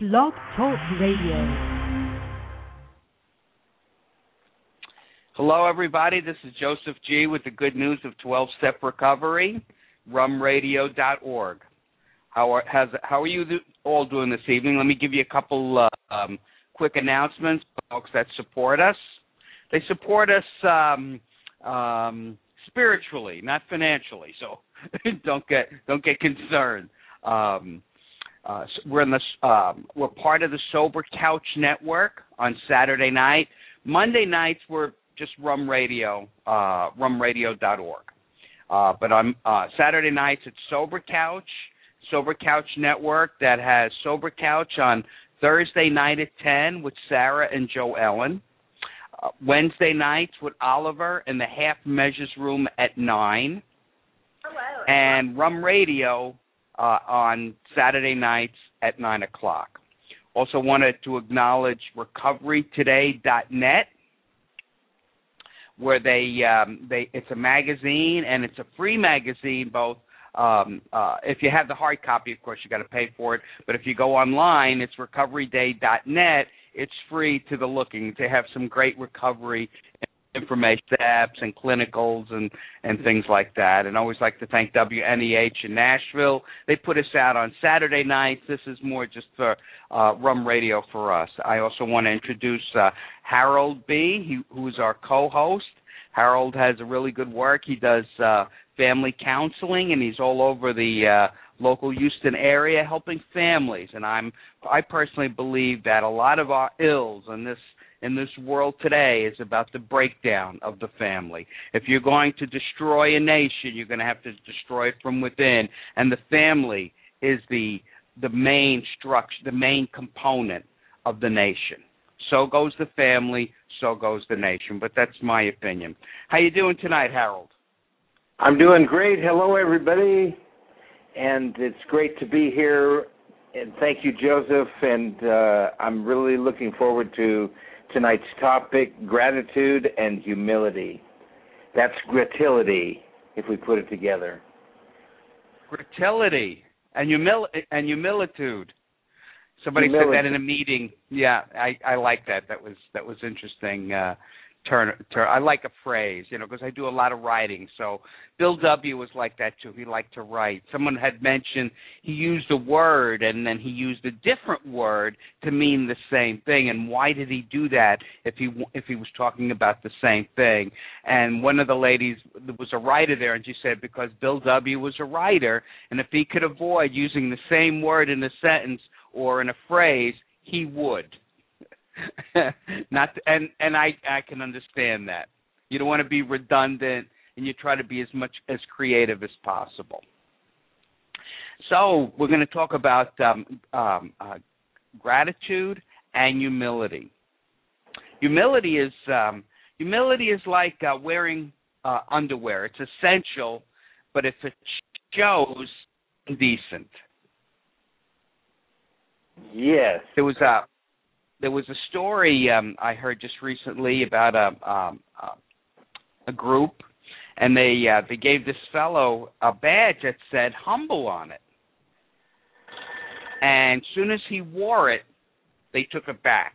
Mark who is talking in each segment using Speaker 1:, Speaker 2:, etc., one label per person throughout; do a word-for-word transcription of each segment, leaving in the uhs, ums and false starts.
Speaker 1: Blog Talk Radio.
Speaker 2: Hello, everybody. This is Joseph G. with the good news of twelve-step recovery, rum radio dot org. How are, has, how are you all doing this evening? Let me give you a couple uh, um, quick announcements for folks that support us. They support us um, um, spiritually, not financially, so don't get don't get concerned. Um, uh, so we're in the um, we're part of the Sober Couch Network on Saturday night. Monday nights we're just Rum Radio, uh, rum radio dot org. Uh, but on uh, Saturday nights it's Sober Couch, Sober Couch Network that has Sober Couch on Thursday night at ten with Sarah and Joe Ellen. Uh, Wednesday nights with Oliver in the Half Measures Room at nine.
Speaker 3: Hello.
Speaker 2: And Rum Radio uh, on Saturday nights at nine o'clock. Also wanted to acknowledge recovery today dot net, where they um, they it's a magazine and it's a free magazine both. Um, uh, if you have the hard copy, of course, you got to pay for it. But if you go online, it's recovery day dot net. It's free to the looking to have some great recovery information, steps and clinicals and, and things like that. And I always like to thank W N E H in Nashville. They put us out on Saturday nights. This is more just for uh, Rum Radio for us. I also want to introduce uh, Harold B., he, who's our co-host. Harold has a really good work. He does uh, family counseling, and he's all over the uh, local Houston area helping families. And I'm I personally believe that a lot of our ills in this in this world today is about the breakdown of the family. If you're going to destroy a nation, you're going to have to destroy it from within. And the family is the the main structure, the main component of the nation. So goes the family, so goes the nation. But that's my opinion. How you doing tonight, Harold?
Speaker 4: I'm doing great. Hello, everybody. And it's great to be here. And thank you, Joseph. And uh, I'm really looking forward to tonight's topic, gratitude and humility. That's gratility, if we put it together.
Speaker 2: Gratility and, humil- and humilitude. Somebody
Speaker 4: Humility.
Speaker 2: said that in a meeting. Yeah, I, I like that. That was that was interesting. Uh, turn, turn. I like a phrase, you know, because I do a lot of writing. So Bill W. was like that too. He liked to write. Someone had mentioned he used a word and then he used a different word to mean the same thing. And why did he do that if he if he was talking about the same thing? And one of the ladies, there was a writer there, and she said because Bill W. was a writer, and if he could avoid using the same word in a sentence or in a phrase, he would. Not and and I I can understand that. You don't want to be redundant, and you try to be as much as creative as possible. So we're going to talk about um, um, uh, gratitude and humility. Humility is um, humility is like uh, wearing uh, underwear. It's essential, but if it shows, indecent.
Speaker 4: Yes.
Speaker 2: There was a there was a story um, I heard just recently about a um, a group, and they uh, they gave this fellow a badge that said "humble" on it, and as soon as he wore it, they took it back.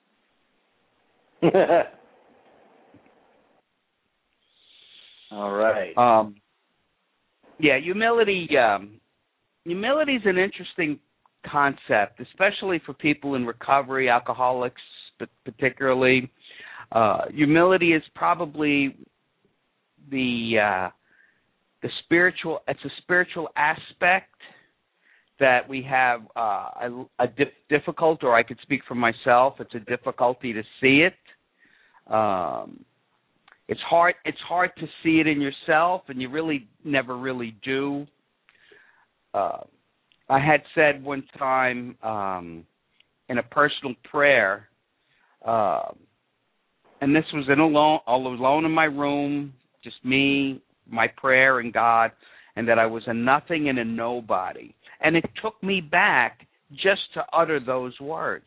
Speaker 4: All right.
Speaker 2: Um, yeah, humility. Um, humility is an interesting concept, especially for people in recovery, alcoholics particularly. Uh, humility is probably the uh, the spiritual. It's a spiritual aspect that we have uh, a, a dif- difficult, or I could speak for myself. It's a difficulty to see it. Um, it's hard. It's hard to see it in yourself, and you really never really do. Uh, I had said one time um, in a personal prayer, uh, and this was in alone, all alone in my room, just me, my prayer, and God, and that I was a nothing and a nobody. And it took me back just to utter those words.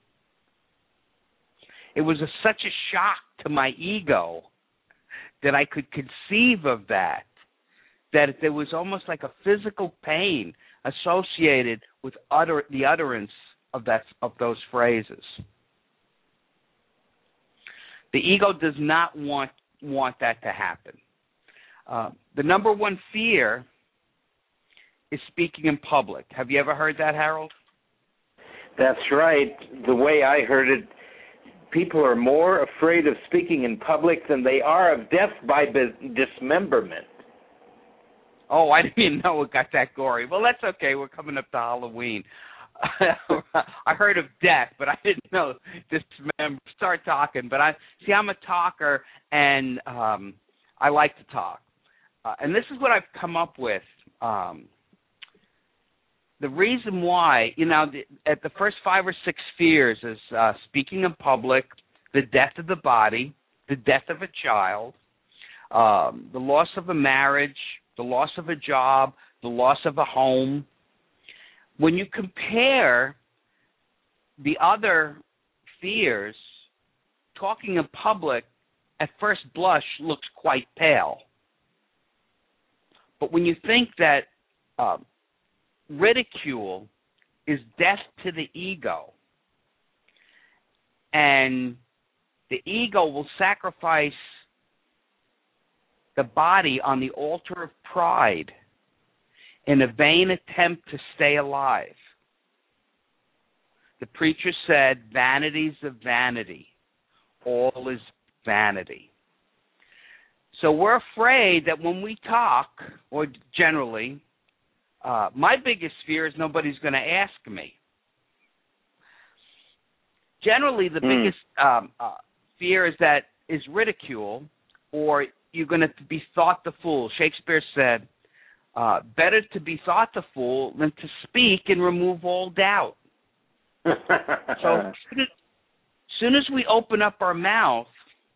Speaker 2: It was a, such a shock to my ego that I could conceive of that, that there was almost like a physical pain associated with utter, the utterance of that of those phrases. The ego does not want want that to happen. Uh, the number one fear is speaking in public. Have you ever heard that, Harold?
Speaker 4: That's right. The way I heard it, people are more afraid of speaking in public than they are of death by dismemberment.
Speaker 2: Oh, I didn't even know it got that gory. Well, that's okay. We're coming up to Halloween. I heard of death, but I didn't know dismember. Start talking. But I see. I'm a talker, and um, I like to talk. Uh, and this is what I've come up with. Um, the reason why, you know, the, at the first five or six fears is uh, speaking in public, the death of the body, the death of a child, um, the loss of a marriage, the loss of a job, the loss of a home. When you compare the other fears, talking in public at first blush looks quite pale. But when you think that uh, ridicule is death to the ego, and the ego will sacrifice the body on the altar of pride in a vain attempt to stay alive. The preacher said, vanities of vanity, all is vanity. So we're afraid that when we talk, or generally, uh, my biggest fear is nobody's going to ask me. Generally, the mm. biggest um, uh, fear is that is ridicule, or you're going to be thought the fool. Shakespeare said, uh, better to be thought the fool than to speak and remove all doubt. So as soon as we open up our mouth,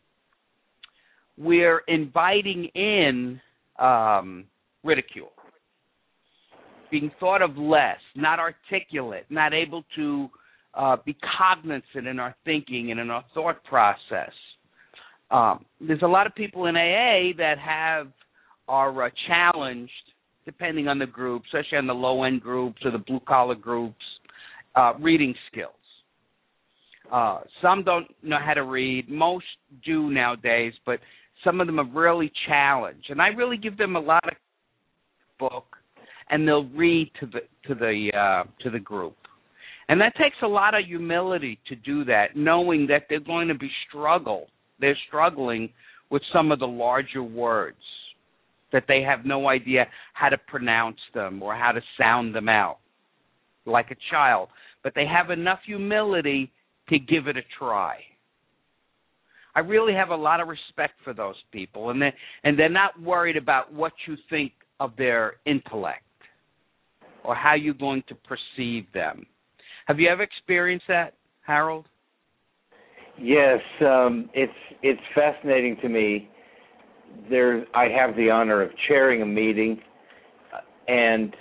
Speaker 2: we're inviting in um, ridicule, being thought of less, not articulate, not able to uh, be cognizant in our thinking and in our thought process. Um, there's a lot of people in A A that have are uh, challenged, depending on the group, especially on the low-end groups or the blue-collar groups, uh, reading skills. Uh, some don't know how to read. Most do nowadays, but some of them are really challenged. And I really give them a lot of book, and they'll read to the to the uh, to the group. And that takes a lot of humility to do that, knowing that they're going to be struggle. They're struggling with some of the larger words, that they have no idea how to pronounce them or how to sound them out, like a child. But they have enough humility to give it a try. I really have a lot of respect for those people, and they and they're not worried about what you think of their intellect or how you're going to perceive them. Have you ever experienced that, Harold?
Speaker 4: Yes, um, it's it's fascinating to me. There, I have the honor of chairing a meeting, and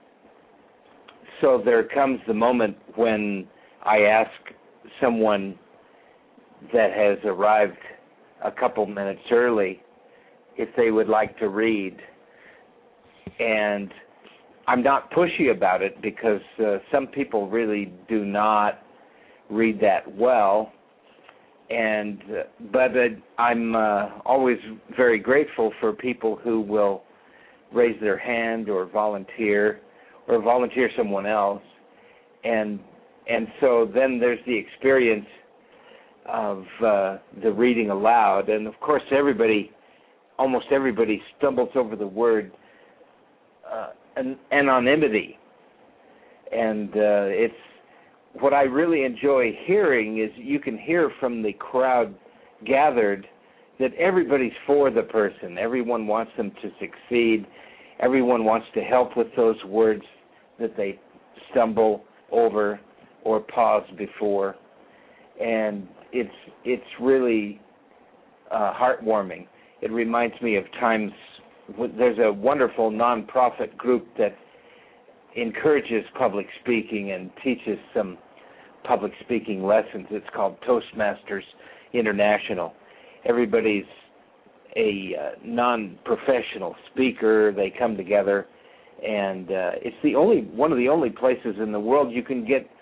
Speaker 4: so there comes the moment when I ask someone that has arrived a couple minutes early if they would like to read. And I'm not pushy about it because uh, some people really do not read that well. And uh, but uh, I'm uh, always very grateful for people who will raise their hand or volunteer or volunteer someone else. And and so then there's the experience of uh, the reading aloud. And, of course, everybody, almost everybody stumbles over the word uh, an- anonymity. And uh, it's what I really enjoy hearing is you can hear from the crowd gathered that everybody's for the person. Everyone wants them to succeed. Everyone wants to help with those words that they stumble over or pause before. And it's it's really uh, heartwarming. It reminds me of times when there's a wonderful nonprofit group that encourages public speaking and teaches some public speaking lessons. It's called Toastmasters International. Everybody's a uh, non-professional speaker. They come together, and uh, it's the only one of the only places in the world you can get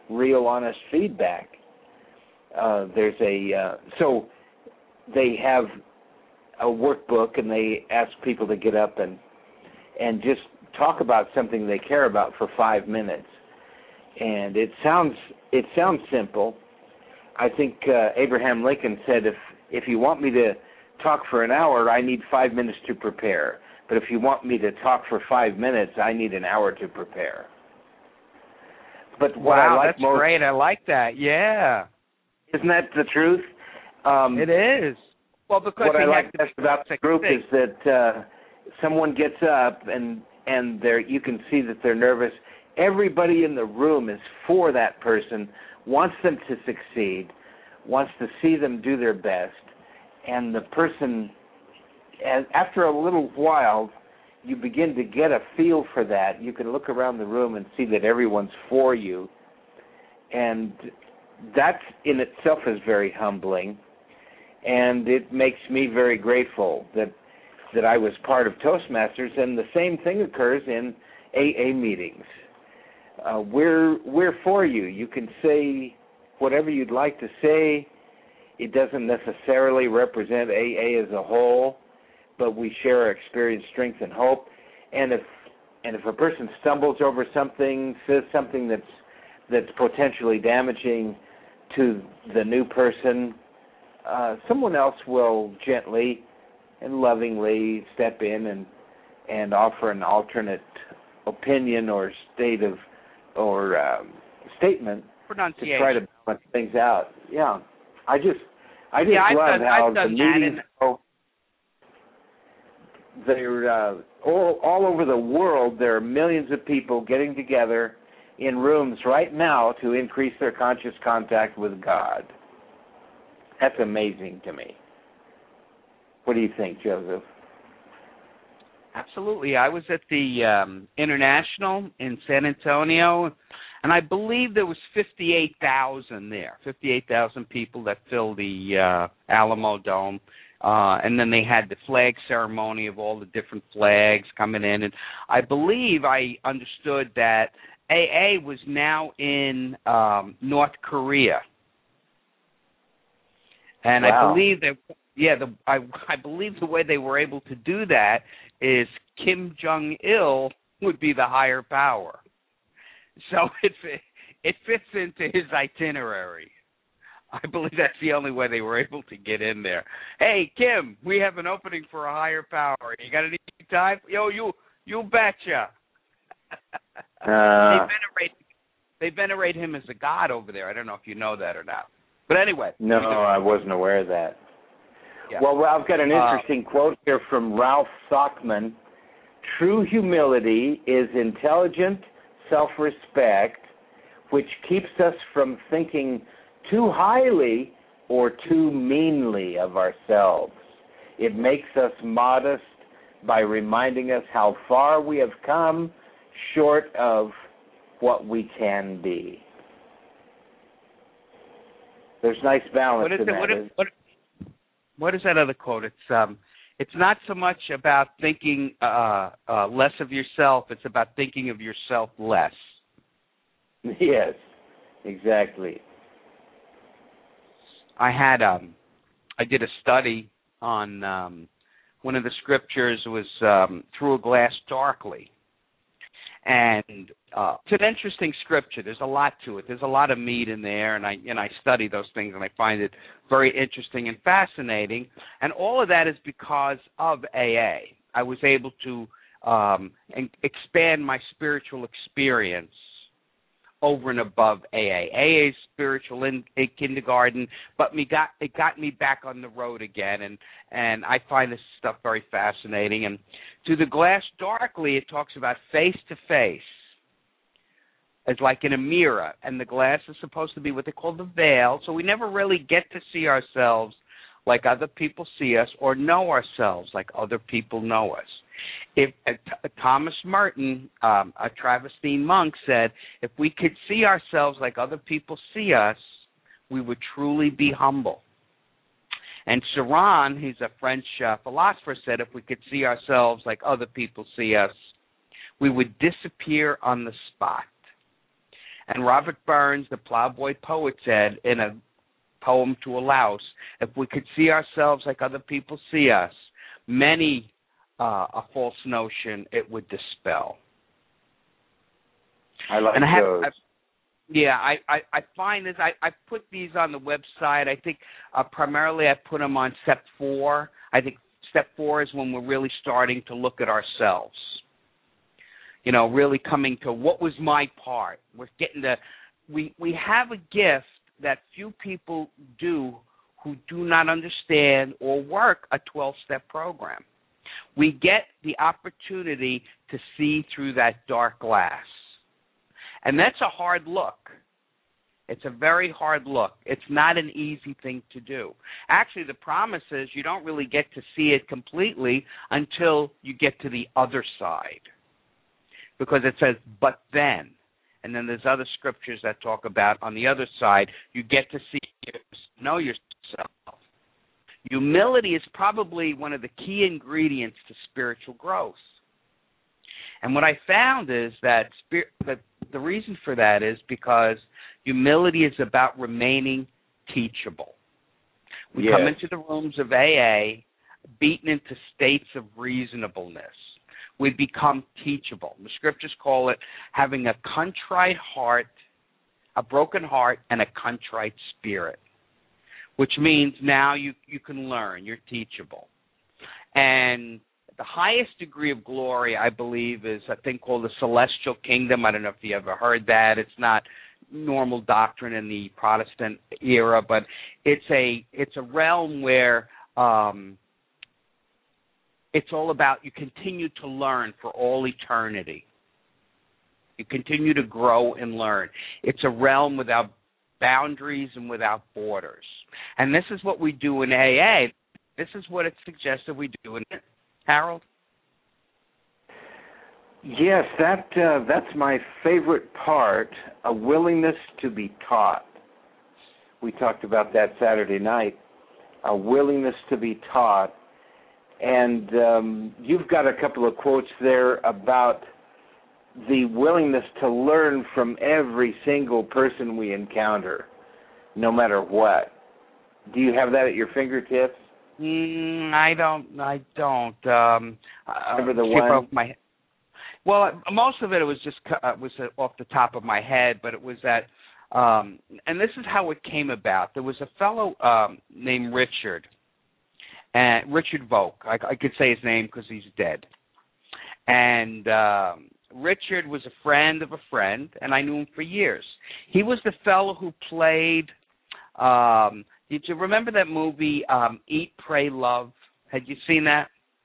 Speaker 4: real, honest feedback. Uh, there's a uh, so they have a workbook, and they ask people to get up and and just talk about something they care about for five minutes. And it sounds it sounds simple. I think uh, Abraham Lincoln said, if if you want me to talk for an hour, I need five minutes to prepare. But if you want me to talk for five minutes, I need an hour to prepare. But what
Speaker 2: wow,
Speaker 4: I like
Speaker 2: that's
Speaker 4: most,
Speaker 2: great. I like that. Yeah.
Speaker 4: Isn't that the truth? Um,
Speaker 2: it is. Well, because
Speaker 4: what I
Speaker 2: he
Speaker 4: like
Speaker 2: has
Speaker 4: best about the group is that uh, someone gets up and and they're, you can see that they're nervous. Everybody in the room is for that person, wants them to succeed, wants to see them do their best, and the person, and after a little while, you begin to get a feel for that. You can look around the room and see that everyone's for you, and that in itself is very humbling, and it makes me very grateful that that I was part of Toastmasters, and the same thing occurs in A A meetings. Uh, we're we're for you. You can say whatever you'd like to say. It doesn't necessarily represent A A as a whole, but we share our experience, strength, and hope. And if and if a person stumbles over something, says something that's that's potentially damaging to the new person, uh, someone else will gently and lovingly step in and and offer an alternate opinion or state of or um, statement to try to balance things out. Yeah, I just I just
Speaker 2: yeah,
Speaker 4: love
Speaker 2: I've done,
Speaker 4: how
Speaker 2: I've done
Speaker 4: the meetings go. They're uh, all all over the world. There are millions of people getting together in rooms right now to increase their conscious contact with God. That's amazing to me. What do you think, Joseph?
Speaker 2: Absolutely. I was at the um, International in San Antonio, and I believe there was fifty-eight thousand there, fifty-eight thousand people that filled the uh, Alamo Dome. Uh, and then they had the flag ceremony of all the different flags coming in. And I believe I understood that A A was now in um, North Korea. And
Speaker 4: wow.
Speaker 2: I believe that, yeah, the, I, I believe the way they were able to do that is Kim Jong-il would be the higher power. So it, it fits into his itinerary. I believe that's the only way they were able to get in there. Hey, Kim, we have an opening for a higher power. You got any time? Yo, you you betcha.
Speaker 4: Uh,
Speaker 2: they venerate they venerate him as a god over there. I don't know if you know that or not. But anyway.
Speaker 4: No, I wasn't aware of that.
Speaker 2: Yeah.
Speaker 4: Well, I've got an interesting uh, quote here from Ralph Sockman. True humility is intelligent self-respect, which keeps us from thinking too highly or too meanly of ourselves. It makes us modest by reminding us how far we have come short of what we can be. There's nice balance
Speaker 2: what is
Speaker 4: in
Speaker 2: it,
Speaker 4: that.
Speaker 2: What is, what, what is that other quote? It's um, it's not so much about thinking uh, uh, less of yourself. It's about thinking of yourself less.
Speaker 4: Yes, exactly.
Speaker 2: I had um, I did a study on um, one of the scriptures was um, through a glass darkly, and uh, it's an interesting scripture. There's a lot to it. There's a lot of meat in there, and I and I study those things, and I find it very interesting and fascinating. And all of that is because of A A. I was able to um, expand my spiritual experience over and above A A. A A is spiritual in, in kindergarten, but me got it got me back on the road again, and, and I find this stuff very fascinating. And to the glass darkly, it talks about face to face, as like in a mirror, and the glass is supposed to be what they call the veil, so we never really get to see ourselves like other people see us or know ourselves like other people know us. If uh, T- Thomas Merton, um, a Travertine monk, said, if we could see ourselves like other people see us, we would truly be humble. And Saran, who's a French uh, philosopher, said, if we could see ourselves like other people see us, we would disappear on the spot. And Robert Burns, the plowboy poet, said in a poem to a louse, if we could see ourselves like other people see us, many uh, a false notion it would dispel.
Speaker 4: I like
Speaker 2: and I have,
Speaker 4: those.
Speaker 2: I, yeah, I, I, I find this, I, I put these on the website. I think uh, primarily I put them on step four. I think step four is when we're really starting to look at ourselves. You know, really coming to what was my part. We're getting to, we, we have a gift that few people do who do not understand or work a twelve-step program. We get the opportunity to see through that dark glass. And that's a hard look. It's a very hard look. It's not an easy thing to do. Actually, the promise is you don't really get to see it completely until you get to the other side. Because it says, but then. And then there's other scriptures that talk about on the other side, you get to see, know yourself. Humility is probably one of the key ingredients to spiritual growth. And what I found is that, spirit, that the reason for that is because humility is about remaining teachable. We
Speaker 4: yes.
Speaker 2: come into the rooms of A A beaten into states of reasonableness. We become teachable. The scriptures call it having a contrite heart, a broken heart, and a contrite spirit, which means now you, you can learn. You're teachable. And the highest degree of glory, I believe, is a thing called the celestial kingdom. I don't know if you ever heard that. It's not normal doctrine in the Protestant era, but it's a it's a realm where um, it's all about you continue to learn for all eternity. You continue to grow and learn. It's a realm without boundaries and without borders. And this is what we do in A A. This is what it suggests that we do in it. Harold?
Speaker 4: Yes, that uh, that's my favorite part, a willingness to be taught. We talked about that Saturday night, a willingness to be taught. And um, you've got a couple of quotes there about the willingness to learn from every single person we encounter, no matter what. Do you have that at your fingertips?
Speaker 2: Mm, I don't. I don't. Um,
Speaker 4: Remember the
Speaker 2: skip
Speaker 4: one?
Speaker 2: Off my, well, most of it was just uh, was off the top of my head, but it was that, um, and this is how it came about. There was a fellow um, named Richard. And Richard Volk, I, I could say his name because he's dead. And um, Richard was a friend of a friend, and I knew him for years. He was the fellow who played. Um, did you remember that movie, um, Eat, Pray, Love? Had you seen that?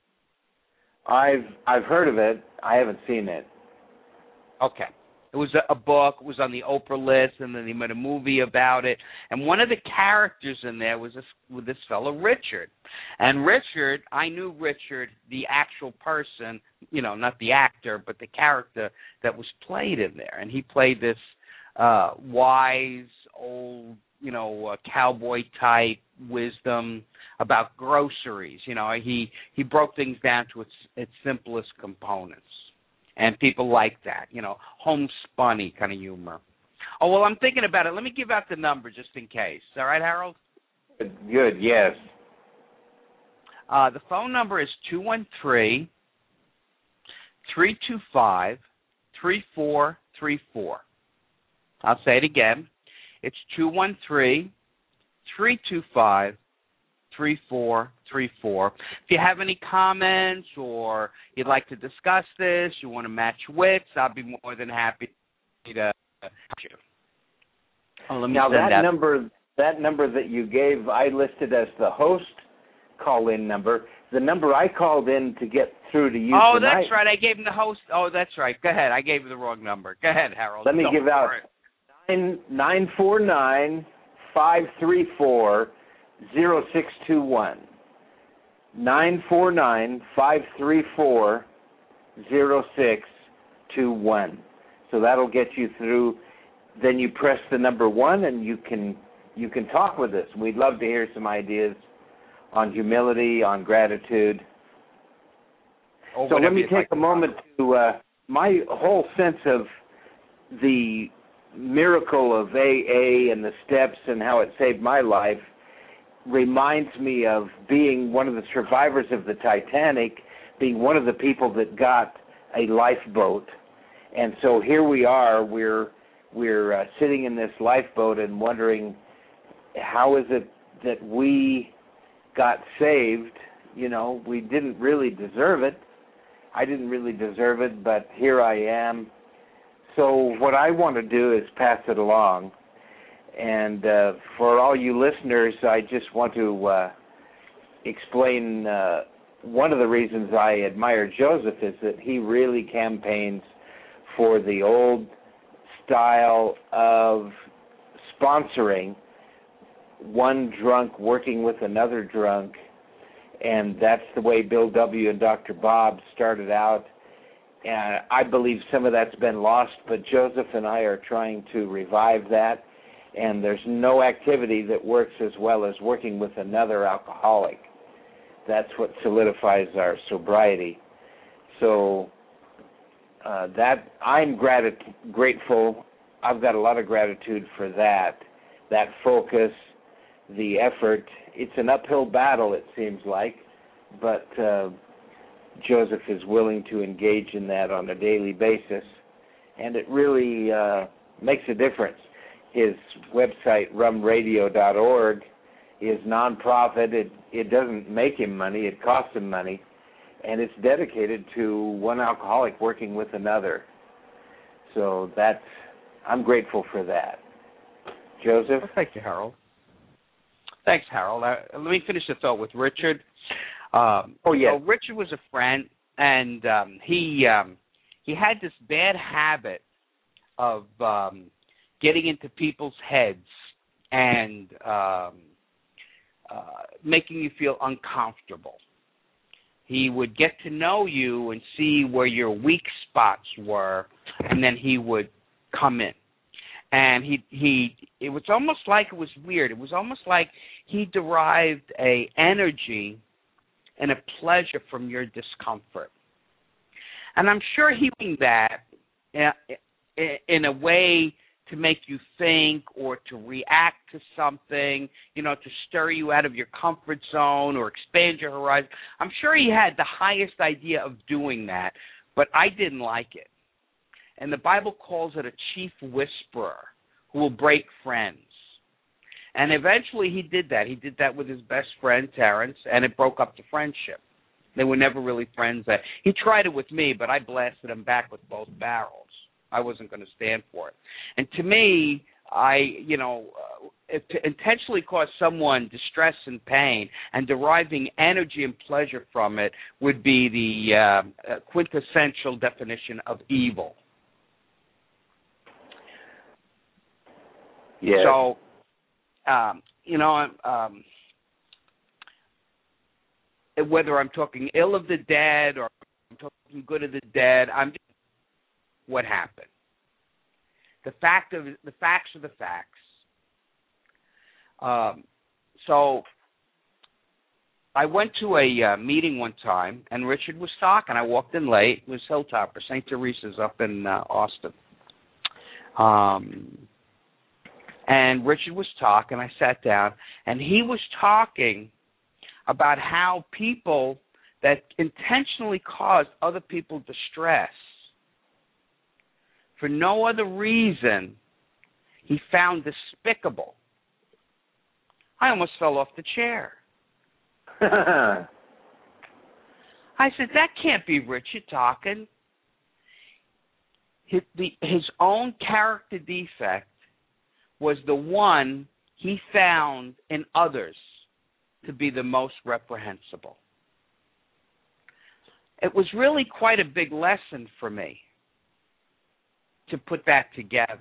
Speaker 4: I've I've heard of it. I haven't seen it.
Speaker 2: Okay. It was a, a book. It was on the Oprah list, and then they made a movie about it. And one of the characters in there was this, with this fellow, Richard. And Richard, I knew Richard, the actual person, you know, not the actor, but the character that was played in there. And he played this uh, wise, old, you know, uh, cowboy-type wisdom about groceries. You know, he, he broke things down to its, its simplest components. And people like that, you know, homespun-y kind of humor. Oh, well, I'm thinking about it. Let me give out the number just in case. All right, Harold?
Speaker 4: Good, yes.
Speaker 2: Uh, the phone number is two one three, three two five, three four three four. I'll say it again. It's two one three, three two five, three four three four. If you have any comments or you'd like to discuss this, you want to match wits, I'll be more than happy to help you. Oh, let me
Speaker 4: now
Speaker 2: send
Speaker 4: that,
Speaker 2: that
Speaker 4: number, that number that you gave, I listed as the host call-in number. The number I called in to get through to you
Speaker 2: Oh,
Speaker 4: tonight.
Speaker 2: that's right. I gave him the host. Oh, that's right. Go ahead. I gave you the wrong number. Go ahead, Harold.
Speaker 4: Let me
Speaker 2: Don't
Speaker 4: give out
Speaker 2: worry.
Speaker 4: nine four nine, five three four, zero six two one. nine four nine, five three four, zero six two one. So that'll get you through. Then you press the number one and you can you can talk with us. We'd love to hear some ideas on humility, on gratitude.
Speaker 2: Or
Speaker 4: so let me
Speaker 2: you'd
Speaker 4: take
Speaker 2: like
Speaker 4: a moment to, uh, my whole sense of the miracle of A A and the steps and how it saved my life reminds me of being one of the survivors of the Titanic, being one of the people that got a lifeboat. And so here we are, we're we're uh, sitting in this lifeboat and wondering, how is it that we got saved? You know, we didn't really deserve it. I didn't really deserve it, but here I am. So what I want to do is pass it along. And uh, for all you listeners, I just want to uh, explain uh, one of the reasons I admire Joseph is that he really campaigns for the old style of sponsoring, one drunk working with another drunk, and that's the way Bill W. and Doctor Bob started out. And I believe some of that's been lost, but Joseph and I are trying to revive that, and there's no activity that works as well as working with another alcoholic. That's what solidifies our sobriety. So uh, that I'm grat- grateful. I've got a lot of gratitude for that, that focus, the effort. It's an uphill battle, it seems like, but uh, Joseph is willing to engage in that on a daily basis, and it really uh, makes a difference. His website, rum radio dot org, is nonprofit. It, it doesn't make him money. It costs him money, and it's dedicated to one alcoholic working with another. So that's, I'm grateful for that. Joseph?
Speaker 2: Well, thank you, Harold. Thanks, Harold. Uh, let me finish the thought with Richard. Um,
Speaker 4: oh, yeah.
Speaker 2: So Richard was a friend, and um, he um, he had this bad habit of um, getting into people's heads and um, uh, making you feel uncomfortable. He would get to know you and see where your weak spots were, and then he would come in. And he he it was almost like it was weird. It was almost like he derived a energy and a pleasure from your discomfort. And I'm sure he was doing that in a way to make you think or to react to something, you know, to stir you out of your comfort zone or expand your horizon. I'm sure he had the highest idea of doing that, but I didn't like it. And the Bible calls it a chief whisperer who will break friends. And eventually he did that. He did that with his best friend, Terrence, and it broke up the friendship. They were never really friends. He tried it with me, but I blasted him back with both barrels. I wasn't going to stand for it. And to me, I, you know, uh, to intentionally cause someone distress and pain and deriving energy and pleasure from it would be the uh, uh, quintessential definition of evil.
Speaker 4: Yeah.
Speaker 2: So, um, you know, um, whether I'm talking ill of the dead or I'm talking good of the dead, I'm just what happened. The fact of the facts are the facts. Um, so, I went to a uh, meeting one time, and Richard was talking. I walked in late. It was Hilltopper, Saint Teresa's up in uh, Austin. Um. And Richard was talking, I sat down, and he was talking about how people that intentionally caused other people distress, for no other reason, he found despicable. I almost fell off the chair. I said, that can't be Richard talking. His, the, his own character defect was the one he found in others to be the most reprehensible. It was really quite a big lesson for me to put that together.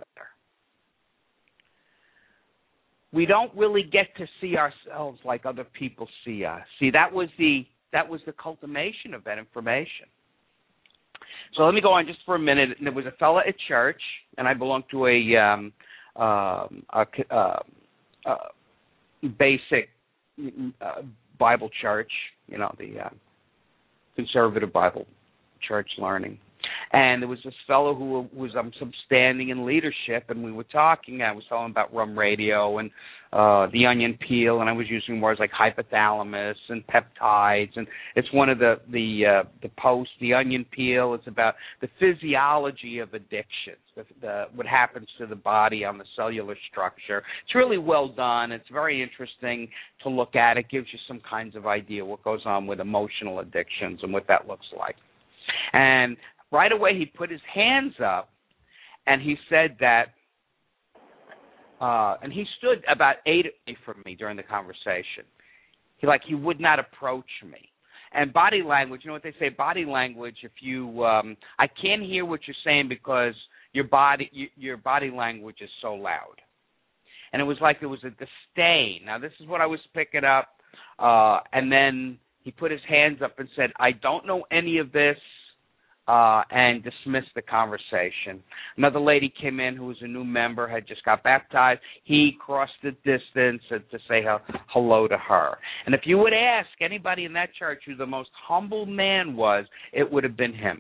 Speaker 2: We don't really get to see ourselves like other people see us. See, that was the that was the culmination of that information. So let me go on just for a minute. There was a fella at church, and I belonged to a um, Um, a, uh, uh, basic uh, Bible church, you know, the uh, conservative Bible church learning. And there was this fellow who was um, some standing in leadership, and we were talking. I was telling him about Rum Radio and uh, the onion peel, and I was using words like hypothalamus and peptides. And it's one of the the uh, the posts, the onion peel. It's about the physiology of addictions, the, the what happens to the body on the cellular structure. It's really well done. It's very interesting to look at. It gives you some kinds of idea what goes on with emotional addictions and what that looks like. And right away he put his hands up, and he said that, uh, and he stood about eight feet from me during the conversation. He like he would not approach me. And body language, you know what they say? Body language. If you, um, I can't hear what you're saying because your body, you, your body language is so loud. And it was like there was a disdain. Now this is what I was picking up. Uh, and then he put his hands up and said, "I don't know any of this." Uh, and dismissed the conversation. Another lady came in who was a new member, had just got baptized. He crossed the distance to say hello to her. And if you would ask anybody in that church who the most humble man was, it would have been him.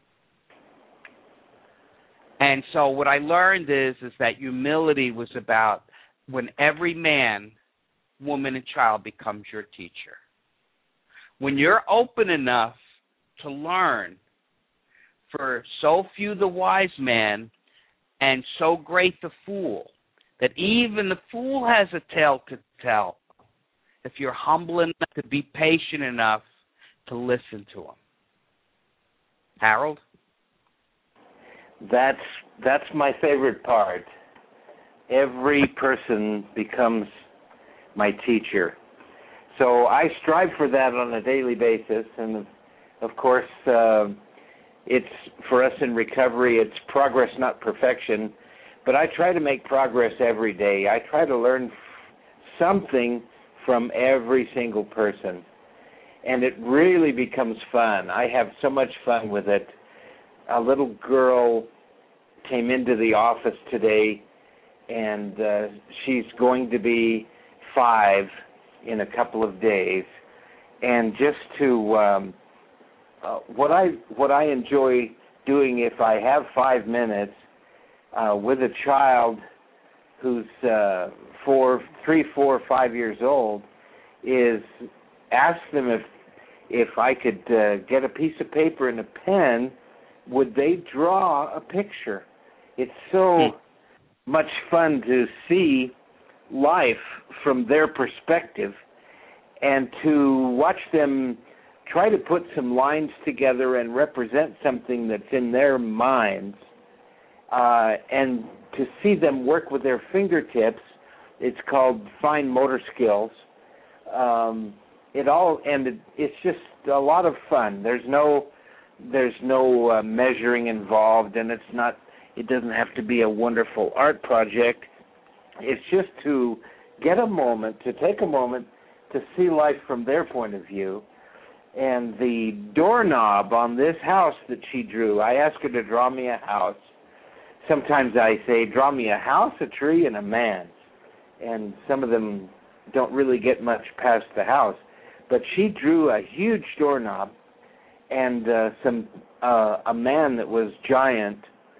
Speaker 2: And so what I learned is, is that humility was about when every man, woman, and child becomes your teacher. When you're open enough to learn, for so few the wise man, and so great the fool, that even the fool has a tale to tell, if you're humble enough to be patient enough to listen to him. Harold?
Speaker 4: That's that's my favorite part. Every person becomes my teacher. So I strive for that on a daily basis, and of course, uh, it's for us in recovery, it's progress, not perfection. But I try to make progress every day. I try to learn something from every single person. And it really becomes fun. I have so much fun with it. A little girl came into the office today, and uh, she's going to be five in a couple of days. And just to... Um, Uh, what I what I enjoy doing if I have five minutes uh, with a child who's uh, four, three, four, five years old is ask them if if I could uh, get a piece of paper and a pen, would they draw a picture? It's so much fun to see life from their perspective and to watch them try to put some lines together and represent something that's in their minds, uh, and to see them work with their fingertips. It's called fine motor skills. Um, it all and it, it's just a lot of fun. There's no there's no uh, measuring involved, and it's not. It doesn't have to be a wonderful art project. It's just to get a moment, to take a moment to see life from their point of view. And the doorknob on this house that she drew, I asked her to draw me a house. Sometimes I say, draw me a house, a tree, and a man. And some of them don't really get much past the house. But she drew a huge doorknob and uh, some uh, a man that was giant.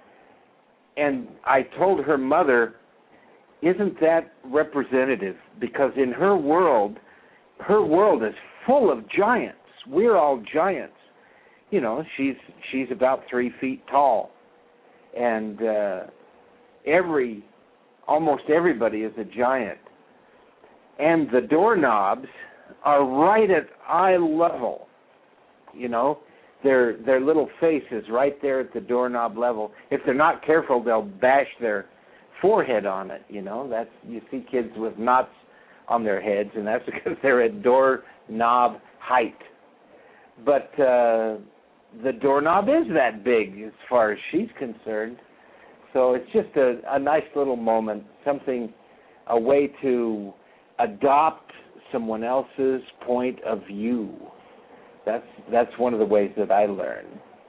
Speaker 4: And I told her mother, isn't that representative? Because in her world, her world is full of giants. We're all giants. You know, she's she's about three feet tall, and uh, every almost everybody is a giant. And the doorknobs are right at eye level. You know, their their little face is right there at the doorknob level. If they're not careful, they'll bash their forehead on it. You know, that's you see kids with knots on their heads, and that's because they're at doorknob height. But uh, the doorknob is that big as far as she's concerned. So it's just a, a nice little moment, something, a way to adopt someone else's point of view. That's that's one of the ways that I learn.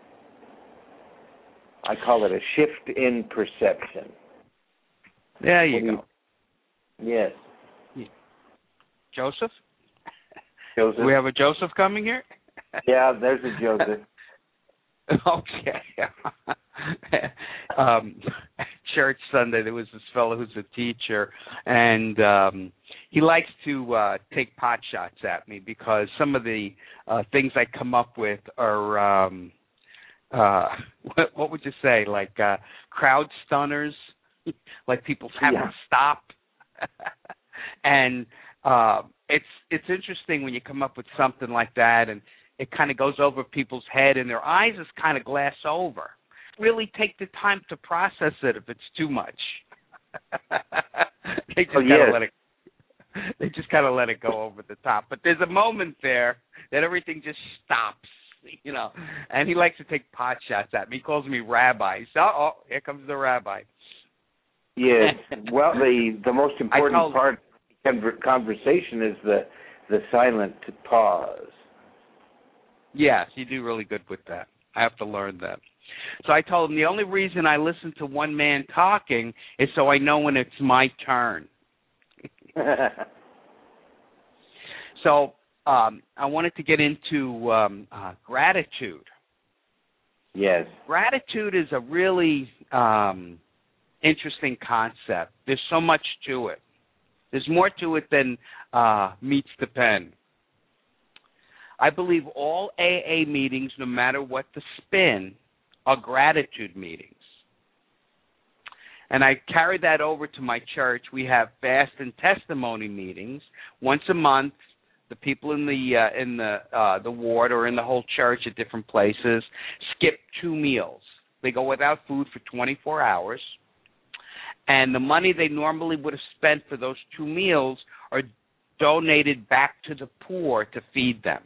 Speaker 4: I call it a shift in perception.
Speaker 2: There you go.
Speaker 4: Yes.
Speaker 2: Joseph?
Speaker 4: Joseph?
Speaker 2: Do we have a Joseph coming here?
Speaker 4: Yeah, there's a Joseph.
Speaker 2: Okay. um, at church Sunday, there was this fellow who's a teacher, and um, he likes to uh, take pot shots at me because some of the uh, things I come up with are, um, uh, what, what would you say, like uh, crowd stunners, like people's have
Speaker 4: Yeah.
Speaker 2: to stop. And uh, it's it's interesting when you come up with something like that, and it kind of goes over people's head, and their eyes just kind of glass over. Really take the time to process it if it's too much. they just
Speaker 4: Oh,
Speaker 2: kind
Speaker 4: yes.
Speaker 2: of let it. They just kind of let it go over the top. But there's a moment there that everything just stops, you know. And he likes to take pot shots at me. He calls me Rabbi. So, oh, here comes the Rabbi.
Speaker 4: Yes. Well, the the most important
Speaker 2: told,
Speaker 4: part of conversation is the the silent pause.
Speaker 2: Yes, you do really good with that. I have to learn that. So I told him the only reason I listen to one man talking is so I know when it's my turn. So um, I wanted to get into um, uh, gratitude.
Speaker 4: Yes.
Speaker 2: Gratitude is a really um, interesting concept. There's so much to it. There's more to it than uh, meets the pen. I believe all A A meetings, no matter what the spin, are gratitude meetings. And I carried that over to my church. We have fast and testimony meetings once a month. The people in the uh, in the uh, the ward or in the whole church at different places skip two meals. They go without food for twenty-four hours, and the money they normally would have spent for those two meals are donated back to the poor to feed them.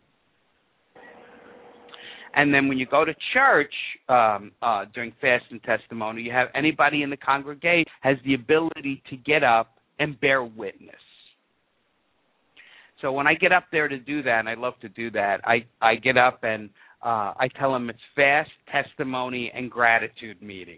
Speaker 2: And then when you go to church um, uh, during fast and testimony, you have anybody in the congregation has the ability to get up and bear witness. So when I get up there to do that, and I love to do that, I, I get up and uh, I tell them it's fast, testimony, and gratitude meeting.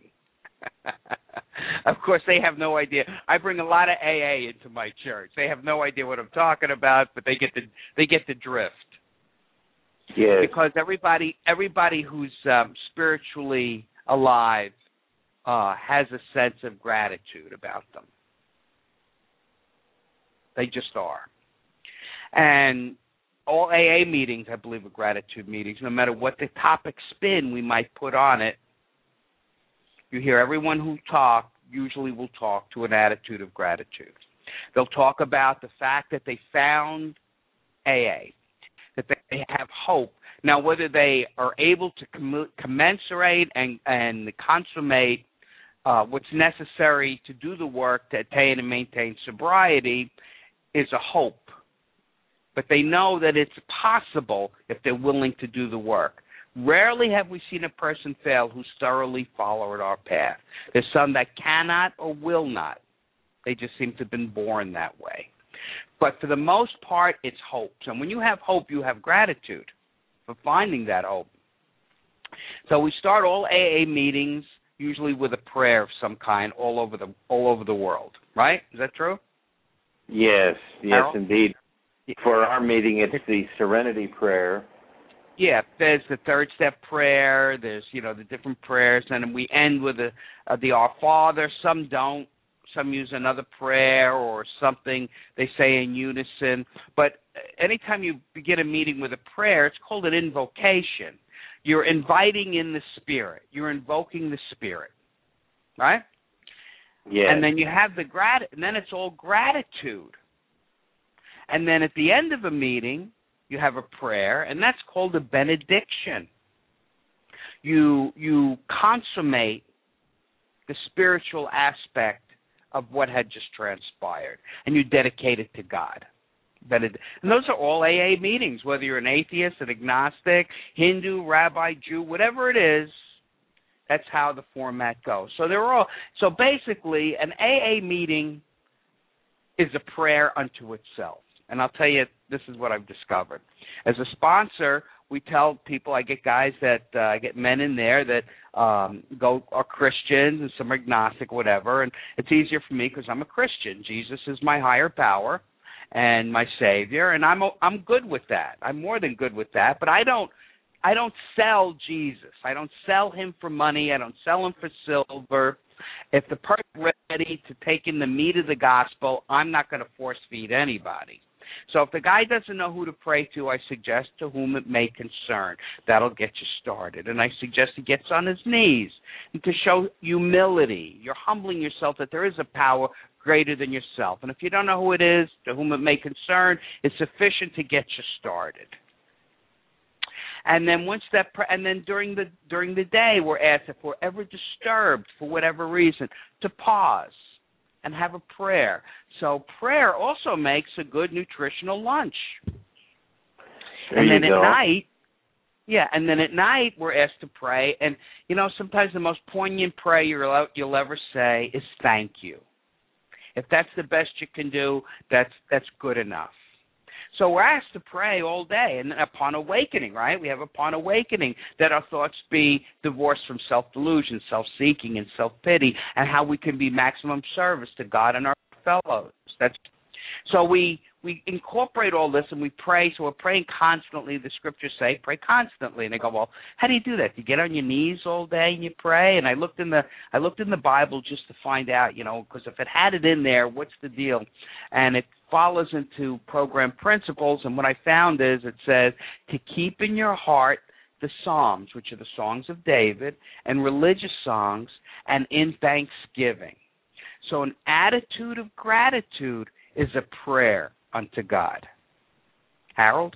Speaker 2: Of course, they have no idea. I bring a lot of A A into my church. They have no idea what I'm talking about, but they get the they get the drift.
Speaker 4: Yes.
Speaker 2: Because everybody everybody who's um, spiritually alive uh, has a sense of gratitude about them. They just are. And all A A meetings, I believe, are gratitude meetings. No matter what the topic spin we might put on it, you hear everyone who talk usually will talk to an attitude of gratitude. They'll talk about the fact that they found A A, that they have hope. Now, whether they are able to com- commensurate and, and consummate uh, what's necessary to do the work to attain and maintain sobriety is a hope. But they know that it's possible if they're willing to do the work. Rarely have we seen a person fail who's thoroughly followed our path. There's some that cannot or will not. They just seem to have been born that way. But for the most part, it's hope. And when you have hope, you have gratitude for finding that hope. So we start all A A meetings usually with a prayer of some kind all over the all over the world, right? Is that true?
Speaker 4: Yes, yes,
Speaker 2: Harold?
Speaker 4: indeed. For our meeting, it's the Serenity Prayer.
Speaker 2: Yeah, there's the third step prayer. There's, you know, the different prayers, and then we end with the uh, the Our Father. Some don't. Some use another prayer or something they say in unison. But anytime you begin a meeting with a prayer, it's called an invocation. You're inviting in the Spirit. You're invoking the Spirit, right?
Speaker 4: Yes.
Speaker 2: And then you have the grat, and then it's all gratitude. And then at the end of a meeting, you have a prayer, and that's called a benediction. You you consummate the spiritual aspect of what had just transpired, and you dedicate it to God. And those are all A A meetings, whether you're an atheist, an agnostic, Hindu, rabbi, Jew, whatever it is, that's how the format goes. So they're all so basically an A A meeting is a prayer unto itself. And I'll tell you, this is what I've discovered. As a sponsor, we tell people, I get guys that, uh, I get men in there that um, go are Christians and some are agnostic, whatever, and it's easier for me because I'm a Christian. Jesus is my higher power and my Savior, and I'm I'm good with that. I'm more than good with that, but I don't I don't sell Jesus. I don't sell him for money. I don't sell him for silver. If the person's ready to take in the meat of the gospel, I'm not going to force feed anybody. So if the guy doesn't know who to pray to, I suggest to whom it may concern. That'll get you started. And I suggest he gets on his knees and to show humility. You're humbling yourself that there is a power greater than yourself. And if you don't know who it is, to whom it may concern, it's sufficient to get you started. And then once that, and then during the during the day, we're asked if we're ever disturbed for whatever reason to pause and have a prayer. So prayer also makes a good nutritional lunch.
Speaker 4: There
Speaker 2: and then
Speaker 4: you
Speaker 2: at
Speaker 4: go.
Speaker 2: night, yeah, and then at night we're asked to pray. And you know, sometimes the most poignant prayer you'll you'll ever say is thank you. If that's the best you can do, that's that's good enough. So we're asked to pray all day, and upon awakening, right? We have upon awakening that our thoughts be divorced from self-delusion, self-seeking, and self-pity, and how we can be maximum service to God and our fellows. That's so we we incorporate all this and we pray. So we're praying constantly. The scriptures say pray constantly, and they go, well, how do you do that? Do you get on your knees all day and you pray? And I looked in the I looked in the Bible just to find out, you know, because if it had it in there, what's the deal? And it follows into program principles, and what I found is it says to keep in your heart the Psalms, which are the songs of David, and religious songs, and in thanksgiving. So an attitude of gratitude is a prayer unto God. Harold?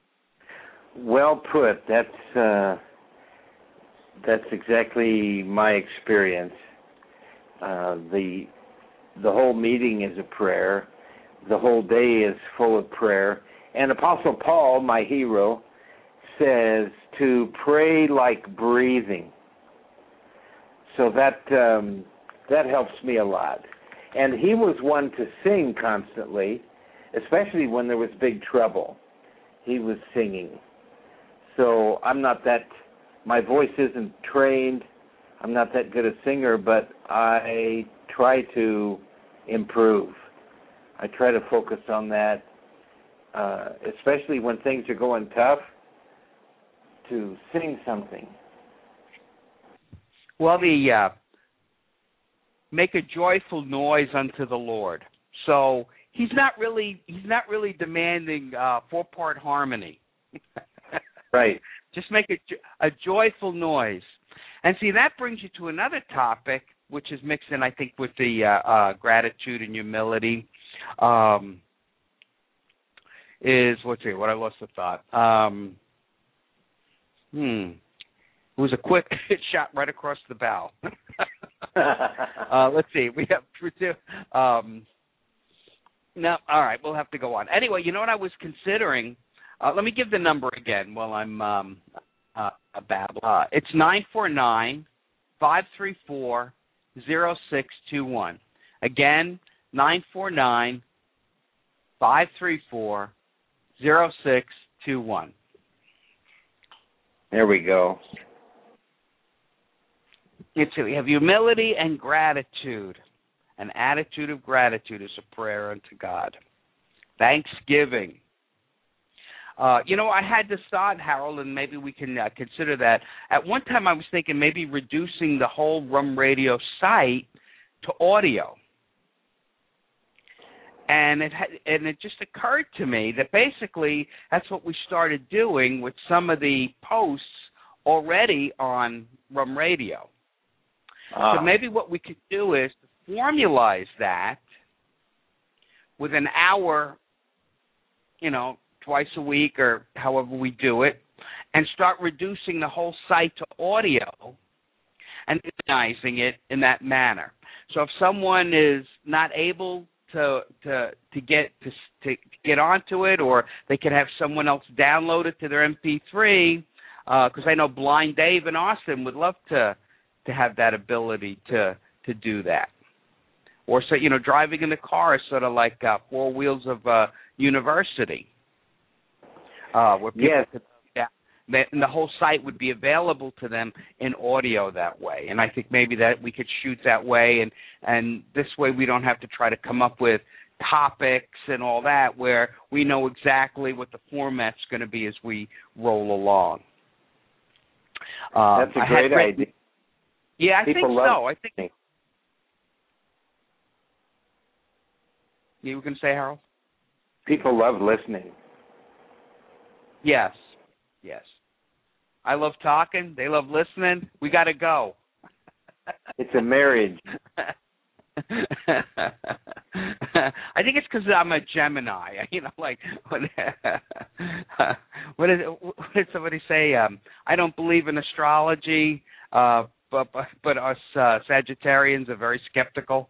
Speaker 4: Well put. That's uh, that's exactly my experience. Uh, the the whole meeting is a prayer. The whole day is full of prayer. And Apostle Paul, my hero, says to pray like breathing. So that um, that helps me a lot. And he was one to sing constantly, especially when there was big trouble. He was singing. So I'm not that, my voice isn't trained. I'm not that good a singer, but I try to improve. I try to focus on that, uh, especially when things are going tough, to sing something.
Speaker 2: Well, the uh, make a joyful noise unto the Lord. So he's not really he's not really demanding uh, four-part harmony.
Speaker 4: Right.
Speaker 2: Just make a, a joyful noise. And see, that brings you to another topic, which is mixed in, I think, with the uh, uh, gratitude and humility. Um, is let's see, what I lost the thought. Um, hmm, it was a quick shot right across the bow. uh, let's see, we have two. Um, no, all right, we'll have to go on. Anyway, you know what I was considering? Uh, let me give the number again while I'm um, uh, a babble. Uh, it's nine four nine, five three four, zero six two one. Again, nine four nine, five three four, zero six two one.
Speaker 4: There we go.
Speaker 2: It's, we have humility and gratitude. An attitude of gratitude is a prayer unto God. Thanksgiving. Uh, you know, I had this thought, Harold, and maybe we can uh, consider that. At one time I was thinking maybe reducing the whole Rum Radio site to audio. And it had, and it just occurred to me that basically that's what we started doing with some of the posts already on Rum Radio.
Speaker 4: Ah.
Speaker 2: So maybe what we could do is to formalize that with an hour, you know, twice a week or however we do it, and start reducing the whole site to audio and organizing it in that manner. So if someone is not able to to to get to, to get onto it, or they could have someone else download it to their M P three, because uh, I know Blind Dave in Austin would love to to have that ability to to do that. Or so, you know, driving in the car is sort of like uh, Four Wheels of uh, University, uh, where people
Speaker 4: yes.
Speaker 2: could, yeah, and the whole site would be available to them in audio that way. And I think maybe that we could shoot that way, and and this way we don't have to try to come up with topics and all that, where we know exactly what the format's going to be as we roll along. Um,
Speaker 4: That's a
Speaker 2: I
Speaker 4: great
Speaker 2: read,
Speaker 4: idea.
Speaker 2: Yeah, I
Speaker 4: People
Speaker 2: think
Speaker 4: love
Speaker 2: so. I think
Speaker 4: listening.
Speaker 2: You were going to say, Harold?
Speaker 4: People love listening.
Speaker 2: Yes, yes. I love talking. They love listening. We got to go.
Speaker 4: It's a marriage.
Speaker 2: I think it's because I'm a Gemini. You know, like what, what, did, what did somebody say? Um, I don't believe in astrology, uh, but but, but us uh, Sagittarians are very skeptical.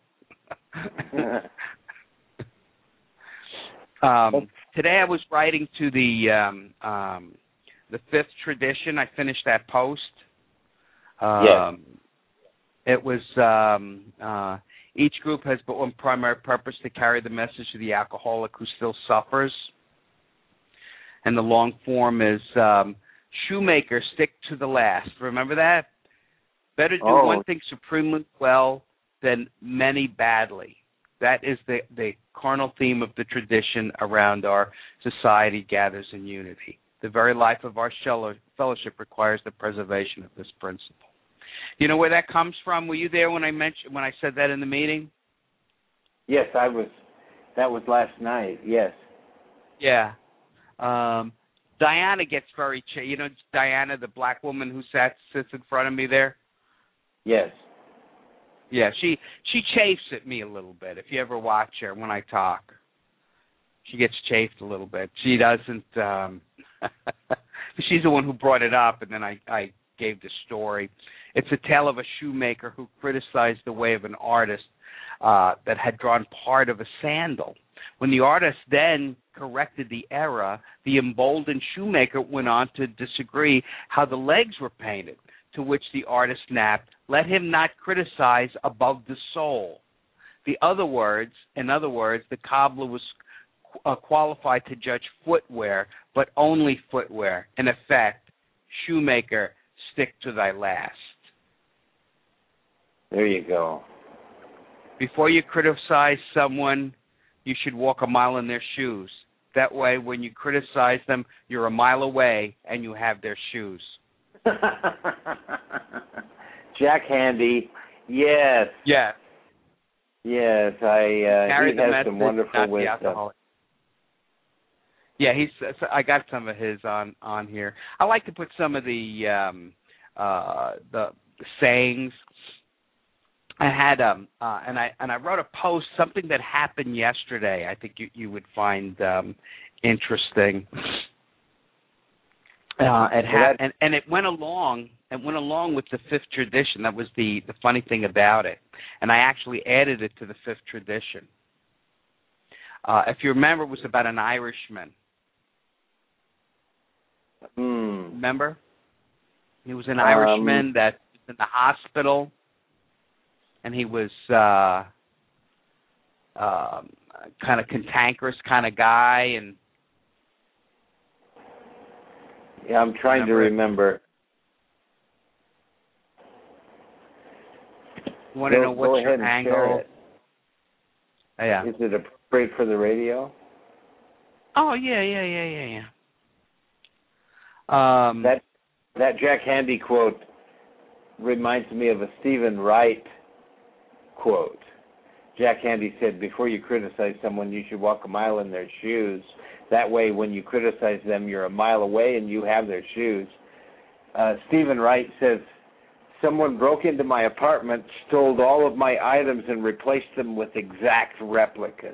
Speaker 2: um, today I was writing to the um, um, the fifth tradition. I finished that post. Um,
Speaker 4: yes.
Speaker 2: It was um, uh, each group has but one primary purpose: to carry the message to the alcoholic who still suffers. And the long form is um, shoemaker, stick to the last. Remember that? Better do
Speaker 4: Oh.
Speaker 2: one thing supremely well than many badly. That is the, the carnal theme of the tradition around our society gathers in unity. The very life of our fellowship requires the preservation of this principle. You know where that comes from? Were you there when I mentioned when I said that in the meeting?
Speaker 4: Yes, I was. That was last night. Yes.
Speaker 2: Yeah. Um, Diana gets very, ch- you know, Diana, the black woman who sat sits in front of me there.
Speaker 4: Yes.
Speaker 2: Yeah, she she chafes at me a little bit. If you ever watch her when I talk, she gets chafed a little bit. She doesn't. Um, she's the one who brought it up, and then I I gave the story. It's a tale of a shoemaker who criticized the way of an artist uh, that had drawn part of a sandal. When the artist then corrected the error, the emboldened shoemaker went on to disagree how the legs were painted, to which the artist snapped, "Let him not criticize above the soul." The other words, in other words, the cobbler was uh, qualified to judge footwear, but only footwear. In effect, shoemaker, stick to thy last.
Speaker 4: There you go.
Speaker 2: Before you criticize someone, you should walk a mile in their shoes. That way, when you criticize them, you're a mile away and you have their shoes.
Speaker 4: Jack Handy, yes.
Speaker 2: Yeah.
Speaker 4: Yes, I. Uh, he
Speaker 2: the
Speaker 4: has
Speaker 2: message,
Speaker 4: some wonderful
Speaker 2: not the
Speaker 4: wisdom.
Speaker 2: alcoholic. Yeah, he's. I got some of his on, on here. I like to put some of the um, uh, the sayings. I had um uh, and I and I wrote a post, something that happened yesterday. I think you, you would find um, interesting. Uh, it ha- and, and it went along and went along with the fifth tradition. That was the, the funny thing about it. And I actually added it to the fifth tradition. Uh, if you remember, it was about an Irishman.
Speaker 4: Mm.
Speaker 2: Remember? He was an
Speaker 4: Um,
Speaker 2: Irishman that was in the hospital, and he was uh, uh, kind of cantankerous kind of guy, and
Speaker 4: yeah, I'm trying
Speaker 2: remember
Speaker 4: to
Speaker 2: it?
Speaker 4: remember.
Speaker 2: You want to
Speaker 4: Go-
Speaker 2: know
Speaker 4: go
Speaker 2: what's
Speaker 4: ahead
Speaker 2: your
Speaker 4: and share
Speaker 2: angle?
Speaker 4: it.
Speaker 2: Yeah.
Speaker 4: Is it appropriate for the radio?
Speaker 2: Oh yeah, yeah, yeah, yeah, yeah. Um,
Speaker 4: That that Jack Handy quote reminds me of a Stephen Wright quote. Jack Handy said, "Before you criticize someone, you should walk a mile in their shoes. That way, when you criticize them, you're a mile away and you have their shoes." Uh, Stephen Wright says, "Someone broke into my apartment, stole all of my items, and replaced them with exact replicas."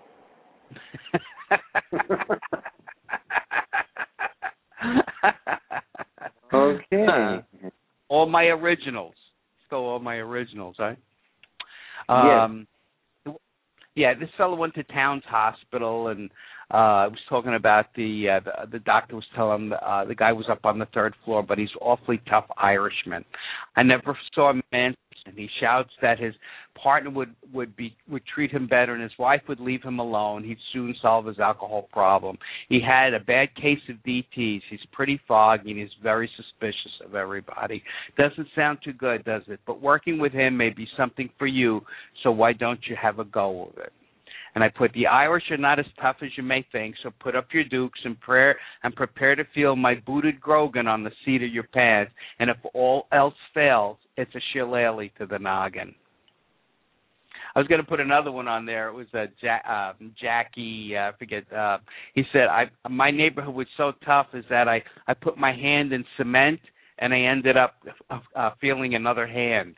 Speaker 4: Okay.
Speaker 2: All my originals. Stole all my originals, right?
Speaker 4: Yes.
Speaker 2: Um, yeah, this fellow went to Towns Hospital, and uh, was talking about the, uh, the the doctor was telling him uh, the guy was up on the third floor, but he's awfully tough Irishman. I never saw a man. And he shouts that his partner would, would be would treat him better, and his wife would leave him alone. He'd soon solve his alcohol problem. He had a bad case of D Ts. He's pretty foggy, and he's very suspicious of everybody. Doesn't sound too good, does it? But working with him may be something for you, so why don't you have a go of it? And I put, the Irish are not as tough as you may think, so put up your dukes and prayer and prepare to feel my booted grogan on the seat of your pants. And if all else fails, it's a shillelagh to the noggin. I was going to put another one on there. It was a uh, Jackie, uh, I forget. Uh, he said, I, my neighborhood was so tough is that I, I put my hand in cement and I ended up uh, feeling another hand.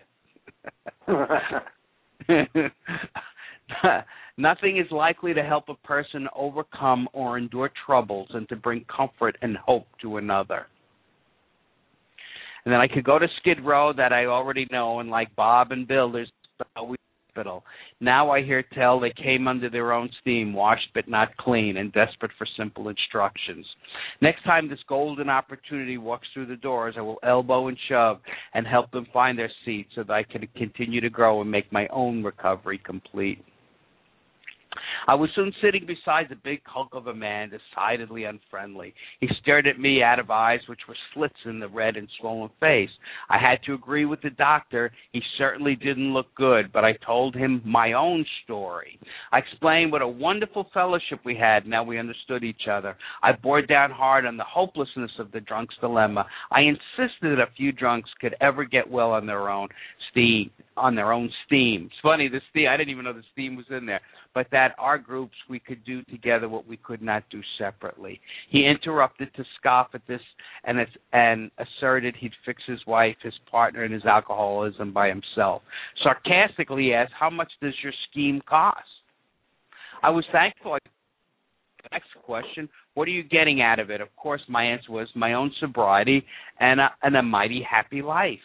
Speaker 2: Nothing is likely to help a person overcome or endure troubles and to bring comfort and hope to another. And then I could go to Skid Row that I already know, and like Bob and Bill, there's always hospital. Now I hear tell they came under their own steam, washed but not clean, and desperate for simple instructions. Next time this golden opportunity walks through the doors, I will elbow and shove and help them find their seats so that I can continue to grow and make my own recovery complete. I was soon sitting beside a big hunk of a man, decidedly unfriendly. He stared at me out of eyes which were slits in the red and swollen face. I had to agree with the doctor. He certainly didn't look good, but I told him my own story. I explained what a wonderful fellowship we had. Now we understood each other. I bore down hard on the hopelessness of the drunk's dilemma. I insisted that a few drunks could ever get well on their own steam. on their own steam. It's funny, the steam, I didn't even know the steam was in there, but that our groups, we could do together what we could not do separately. He interrupted to scoff at this and, it's, and asserted he'd fix his wife, his partner, and his alcoholism by himself. Sarcastically he asked, how much does your scheme cost? I was thankful. The next question, what are you getting out of it? Of course, my answer was my own sobriety and a, and a mighty happy life.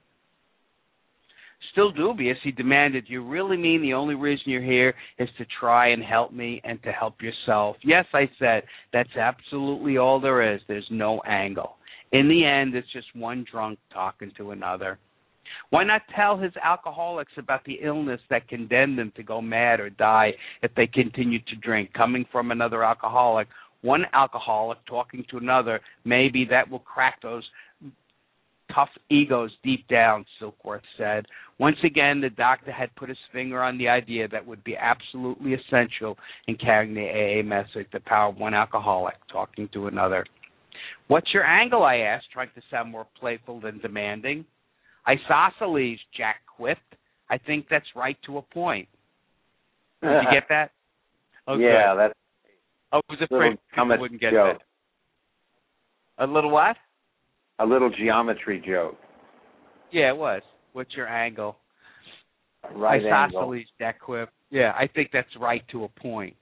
Speaker 2: Still dubious, he demanded, do you really mean the only reason you're here is to try and help me and to help yourself? Yes, I said, that's absolutely all there is. There's no angle. In the end, it's just one drunk talking to another. Why not tell his alcoholics about the illness that condemned them to go mad or die if they continue to drink? Coming from another alcoholic, one alcoholic talking to another, maybe that will crack those tough egos deep down, Silkworth said. Once again, the doctor had put his finger on the idea that would be absolutely essential in carrying the A A message, the power of one alcoholic talking to another. What's your angle, I asked, trying to sound more playful than demanding. Isosceles, Jack quipped. I think that's right to a point. Did you get that? Oh,
Speaker 4: yeah,
Speaker 2: good.
Speaker 4: that's
Speaker 2: I was afraid people wouldn't get
Speaker 4: joke.
Speaker 2: that. A little what?
Speaker 4: A little geometry joke.
Speaker 2: Yeah, it was. What's your angle?
Speaker 4: Right
Speaker 2: Isosceles,
Speaker 4: angle.
Speaker 2: Jack quip. Yeah, I think that's right to a point.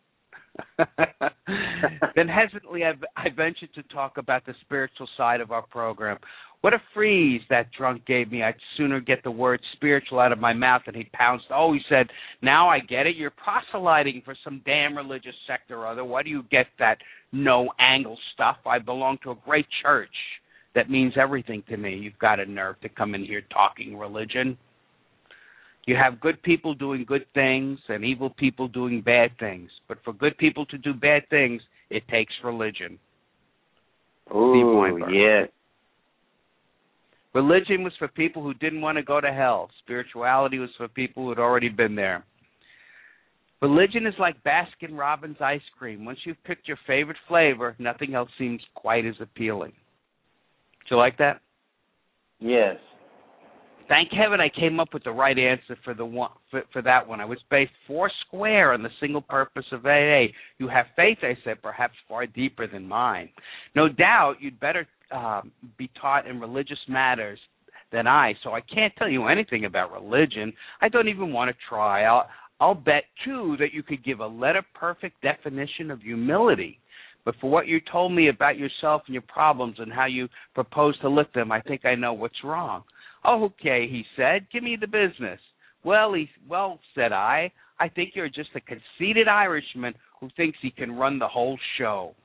Speaker 2: Then hesitantly, I, I ventured to talk about the spiritual side of our program. What a freeze that drunk gave me. I'd sooner get the word spiritual out of my mouth than he pounced. Oh, he said, now I get it. You're proselyting for some damn religious sect or other. Why do you get that no-angle stuff? I belong to a great church. That means everything to me. You've got a nerve to come in here talking religion. You have good people doing good things and evil people doing bad things. But for good people to do bad things, it takes religion.
Speaker 4: Ooh, yeah.
Speaker 2: Religion was for people who didn't want to go to hell. Spirituality was for people who had already been there. Religion is like Baskin-Robbins ice cream. Once you've picked your favorite flavor, nothing else seems quite as appealing. Do you like that?
Speaker 4: Yes.
Speaker 2: Thank heaven I came up with the right answer for the one for, for that one. I was based four square on the single purpose of A A. You have faith, I said, perhaps far deeper than mine. No doubt you'd better um, be taught in religious matters than I, so I can't tell you anything about religion. I don't even want to try. I'll, I'll bet, too, that you could give a letter-perfect definition of humility. But for what you told me about yourself and your problems and how you propose to lift them, I think I know what's wrong. Oh, okay, he said. Give me the business. Well, he, well, said I, I think you're just a conceited Irishman who thinks he can run the whole show.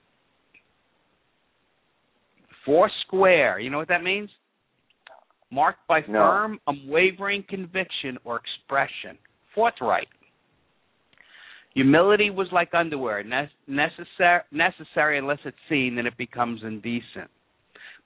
Speaker 2: Four square. You know what that means? Marked by
Speaker 4: No.
Speaker 2: firm, unwavering conviction or expression. Forthright. Humility was like underwear, necessary, necessary unless it's seen, then it becomes indecent.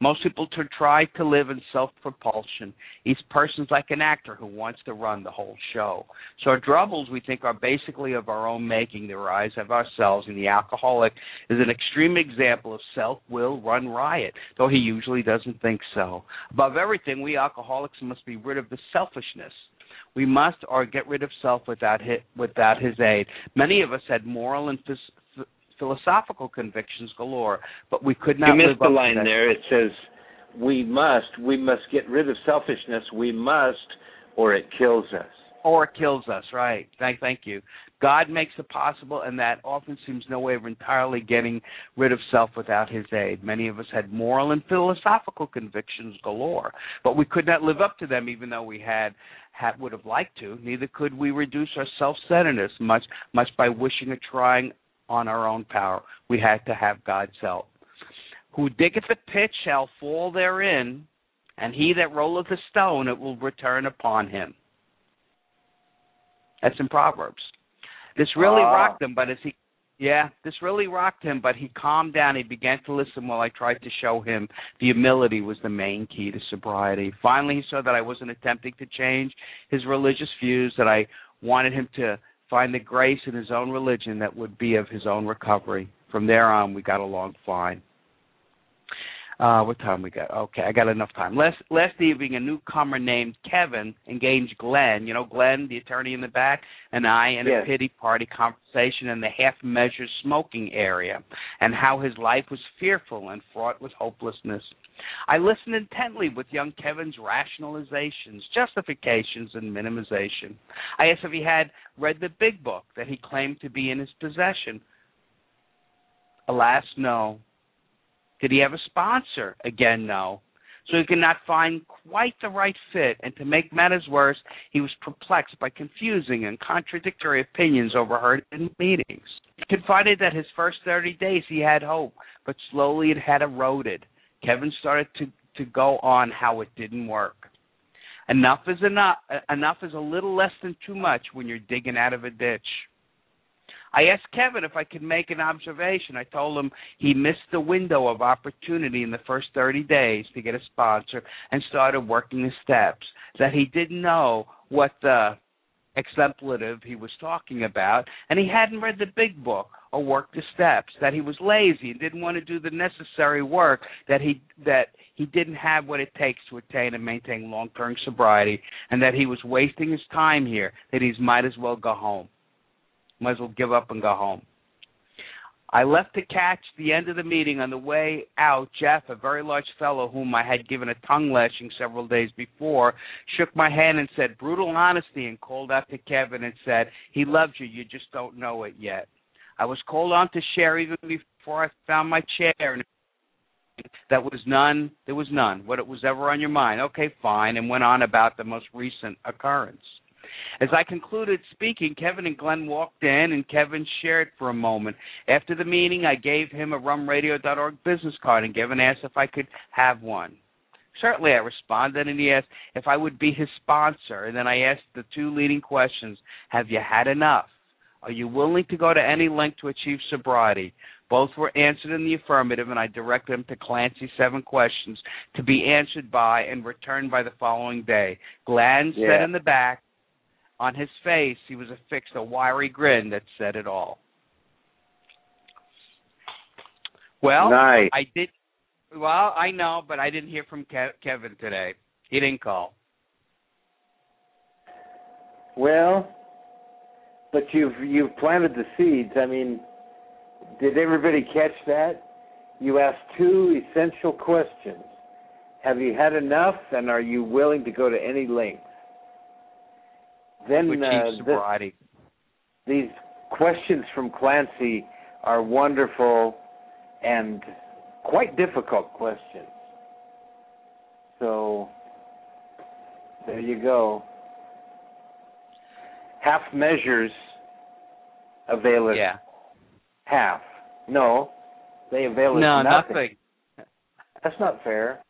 Speaker 2: Most people to try to live in self-propulsion. Each person's like an actor who wants to run the whole show. So our troubles, we think, are basically of our own making. The rise of ourselves, and the alcoholic is an extreme example of self-will run riot, though he usually doesn't think so. Above everything, we alcoholics must be rid of the selfishness. We must, or get rid of self without his, without his aid. Many of us had moral and phys- philosophical convictions galore, but we could not
Speaker 4: you
Speaker 2: live
Speaker 4: missed
Speaker 2: up
Speaker 4: the line
Speaker 2: to that.
Speaker 4: there. It says, we must, we must get rid of selfishness. We must, or it kills us.
Speaker 2: Or it kills us, right. Thank, thank you. God makes it possible, and that often seems no way of entirely getting rid of self without his aid. Many of us had moral and philosophical convictions galore, but we could not live up to them even though we had, had would have liked to. Neither could we reduce our self-centeredness much, much by wishing or trying on our own power. We had to have God's help. Who diggeth a pit shall fall therein, and he that rolleth a stone, it will return upon him. That's in Proverbs. This really
Speaker 4: ah.
Speaker 2: rocked him, but as he, yeah, this really rocked him, but he calmed down. He began to listen while I tried to show him the humility was the main key to sobriety. Finally, he saw that I wasn't attempting to change his religious views, that I wanted him to find the grace in his own religion that would be of his own recovery. From there on, we got along fine. Uh, what time we got? Okay, I got enough time. Last, last evening, a newcomer named Kevin engaged Glenn, you know, Glenn, the attorney in the back, and I in
Speaker 4: yes.
Speaker 2: a pity party conversation in the half-measure smoking area, and how his life was fearful and fraught with hopelessness. I listened intently with young Kevin's rationalizations, justifications, and minimization. I asked if he had read the big book that he claimed to be in his possession. Alas, no. Did he have a sponsor? Again, no. So he could not find quite the right fit, and to make matters worse, he was perplexed by confusing and contradictory opinions overheard in meetings. He confided that his first thirty days he had hope, but slowly it had eroded. Kevin started to, to go on how it didn't work. Enough is enough. Enough is a little less than too much when you're digging out of a ditch. I asked Kevin if I could make an observation. I told him he missed the window of opportunity in the first thirty days to get a sponsor and started working the steps, that he didn't know what the exemplative he was talking about, and he hadn't read the big book or worked the steps, that he was lazy and didn't want to do the necessary work, that he that he didn't have what it takes to attain and maintain long-term sobriety, and that he was wasting his time here, that he might as well go home. Might as well give up and go home. I left to catch the end of the meeting. On the way out, Jeff, a very large fellow whom I had given a tongue lashing several days before, shook my hand and said, brutal honesty, and called out to Kevin and said, he loves you, you just don't know it yet. I was called on to share even before I found my chair. And that was none, there was none. What it was ever on your mind. Okay, fine, and went on about the most recent occurrence. As I concluded speaking, Kevin and Glenn walked in, and Kevin shared for a moment. After the meeting, I gave him a rum radio dot org business card, and Kevin asked if I could have one. Certainly, I responded, and he asked if I would be his sponsor. And then I asked the two leading questions. Have you had enough? Are you willing to go to any length to achieve sobriety? Both were answered in the affirmative, and I directed them to Clancy's seven questions to be answered by and returned by the following day. Glenn
Speaker 4: yeah.
Speaker 2: said in the back, on his face, he was affixed a wiry grin that said it all. Well,
Speaker 4: nice.
Speaker 2: I did. Well, I know, but I didn't hear from Ke- Kevin today. He didn't call.
Speaker 4: Well, but you've you've planted the seeds. I mean, did everybody catch that? You asked two essential questions. Have you had enough, and are you willing to go to any length? Then
Speaker 2: to achieve
Speaker 4: uh,
Speaker 2: sobriety.
Speaker 4: This, these questions from Clancy are wonderful and quite difficult questions. So there you go. Half measures avail us
Speaker 2: yeah.
Speaker 4: half. No, they avail us
Speaker 2: no,
Speaker 4: nothing.
Speaker 2: nothing.
Speaker 4: That's not fair.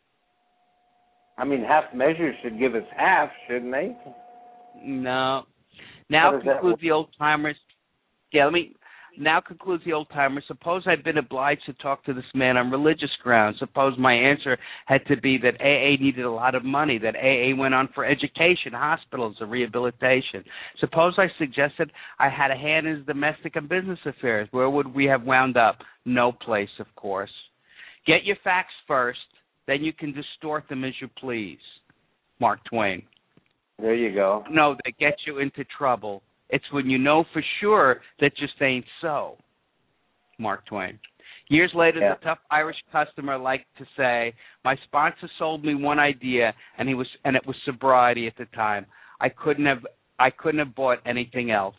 Speaker 4: I mean, half measures should give us half, shouldn't they?
Speaker 2: No. Now concludes the old timers. Yeah, let me. now concludes the old-timer, suppose I've been obliged to talk to this man on religious grounds. Suppose my answer had to be that A A needed a lot of money, that A A went on for education, hospitals, or rehabilitation. Suppose I suggested I had a hand in his domestic and business affairs. Where would we have wound up? No place, of course. Get your facts first, then you can distort them as you please. Mark Twain.
Speaker 4: There you go.
Speaker 2: No, that gets you into trouble. It's when you know for sure that just ain't so. Mark Twain. Years later,
Speaker 4: yeah.
Speaker 2: the tough Irish customer liked to say, my sponsor sold me one idea, and he was, and it was sobriety at the time. I couldn't have, I couldn't have bought anything else.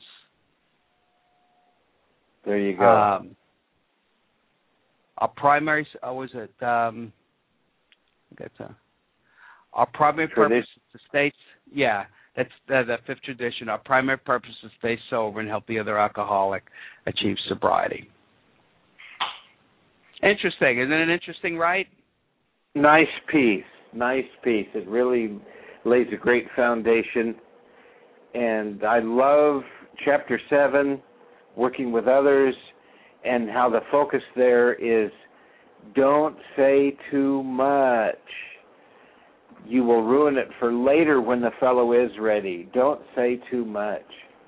Speaker 4: There you go.
Speaker 2: Um, our primary, oh, was it? Um, that's a, our primary purpose is to stay, yeah. That's uh, the fifth tradition. Our primary purpose is to stay sober and help the other alcoholic achieve sobriety. Interesting. Isn't it interesting, right?
Speaker 4: Nice piece. Nice piece. It really lays a great foundation. And I love Chapter seven, working with others, and how the focus there is don't say too much. You will ruin it for later when the fellow is ready. Don't say too much.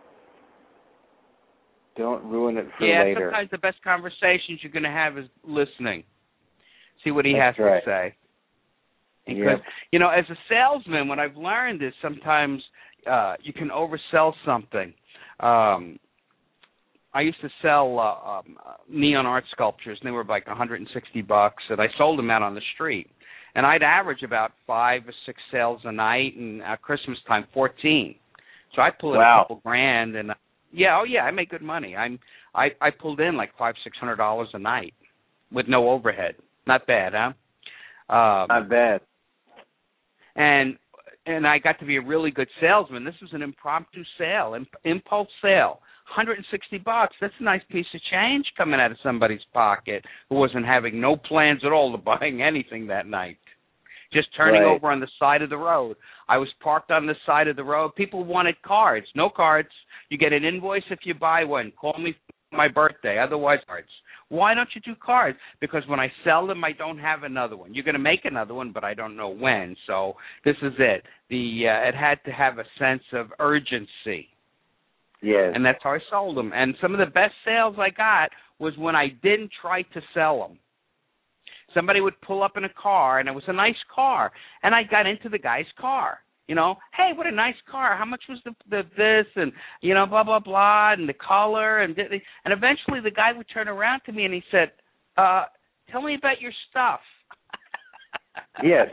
Speaker 4: Don't ruin it for
Speaker 2: yeah,
Speaker 4: later.
Speaker 2: Yeah, sometimes the best conversations you're going to have is listening. See what he
Speaker 4: That's
Speaker 2: has
Speaker 4: right.
Speaker 2: to say. Because,
Speaker 4: yep.
Speaker 2: you know, as a salesman, what I've learned is sometimes uh, you can oversell something. Um, I used to sell uh, um, neon art sculptures, and they were like one hundred sixty bucks, and I sold them out on the street. And I'd average about five or six sales a night, and at Christmas time, fourteen. So I pulled in
Speaker 4: wow.
Speaker 2: a couple grand, and uh, yeah, oh yeah, I make good money. I'm I, I pulled in like five, six hundred dollars a night with no overhead. Not bad, huh? Um,
Speaker 4: Not bad.
Speaker 2: And and I got to be a really good salesman. This was an impromptu sale, imp- impulse sale. one hundred sixty bucks. That's a nice piece of change coming out of somebody's pocket who wasn't having no plans at all to buying anything that night. Just turning
Speaker 4: right.
Speaker 2: over on the side of the road. I was parked on the side of the road. People wanted cards. No cards. You get an invoice if you buy one. Call me for my birthday. Otherwise, cards. Why don't you do cards? Because when I sell them, I don't have another one. You're going to make another one, but I don't know when. So this is it. The uh, it had to have a sense of urgency.
Speaker 4: Yes.
Speaker 2: And that's how I sold them. And some of the best sales I got was when I didn't try to sell them. Somebody would pull up in a car, and it was a nice car, and I got into the guy's car. You know, hey, what a nice car. How much was the, the this and, you know, blah, blah, blah, and the color. And and eventually the guy would turn around to me, and he said, uh, tell me about your stuff.
Speaker 4: Yes.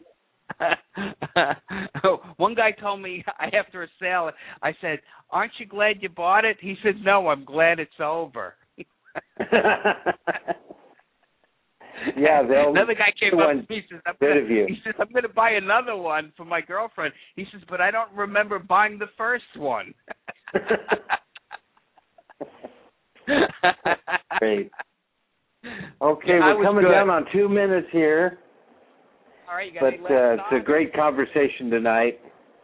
Speaker 2: One guy told me after a sale, I said, aren't you glad you bought it? He said, no, I'm glad it's over.
Speaker 4: Yeah, they'll
Speaker 2: another guy came up to me. He says, I'm
Speaker 4: rid
Speaker 2: gonna,
Speaker 4: of you.
Speaker 2: he says, I'm going to buy another one for my girlfriend. He says, but I don't remember buying the first one.
Speaker 4: Great. Okay,
Speaker 2: yeah,
Speaker 4: we're coming
Speaker 2: good.
Speaker 4: down on two minutes here.
Speaker 2: All right, you got
Speaker 4: but
Speaker 2: any last
Speaker 4: uh, it's
Speaker 2: thoughts?
Speaker 4: a great conversation tonight.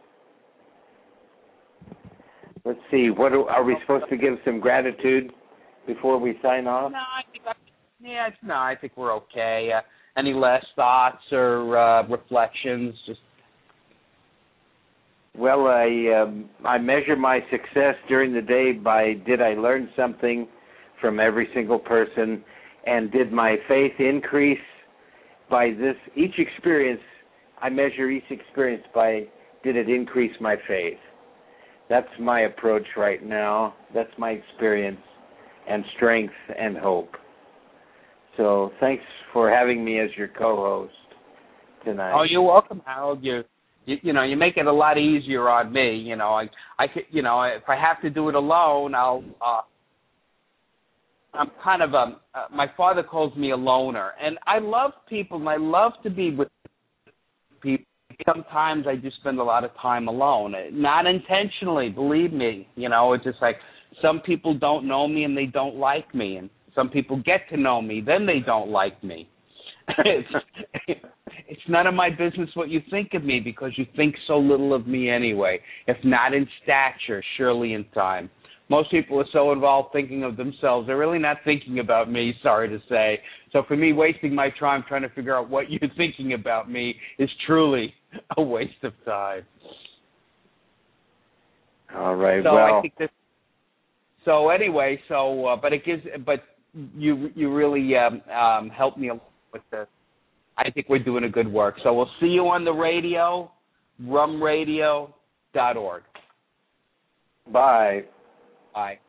Speaker 4: Let's see. What do, are we supposed to give some gratitude before we sign off?
Speaker 2: No, I think I, yeah, it's, no, I think we're okay. Uh, any last thoughts or uh, reflections? Just
Speaker 4: well, I um, I measure my success during the day by did I learn something from every single person, and did my faith increase by this each experience. I measure each experience by did it increase my faith. That's my approach right now. That's my experience and strength and hope. So thanks for having me as your co-host tonight.
Speaker 2: Oh, you're welcome, Harold. You, you, you know, you make it a lot easier on me. You know, I, I could, you know, if I have to do it alone, I'll. Uh, I'm kind of a. Uh, my father calls me a loner, and I love people, and I love to be with people. Sometimes I do spend a lot of time alone, not intentionally. Believe me, you know, it's just like some people don't know me and they don't like me, and some people get to know me, then they don't like me. it's, it's none of my business what you think of me because you think so little of me anyway. If not in stature, surely in time. most people are so involved thinking of themselves. They're really not thinking about me, sorry to say. So for me, wasting my time trying to figure out what you're thinking about me is truly a waste of time.
Speaker 4: All right.
Speaker 2: So
Speaker 4: well,
Speaker 2: I think this. So anyway, so uh, but it gives, but you you really um, um, helped me a lot with this. I think we're doing a good work. So we'll see you on the radio, rum radio dot org.
Speaker 4: bye.
Speaker 2: Bye.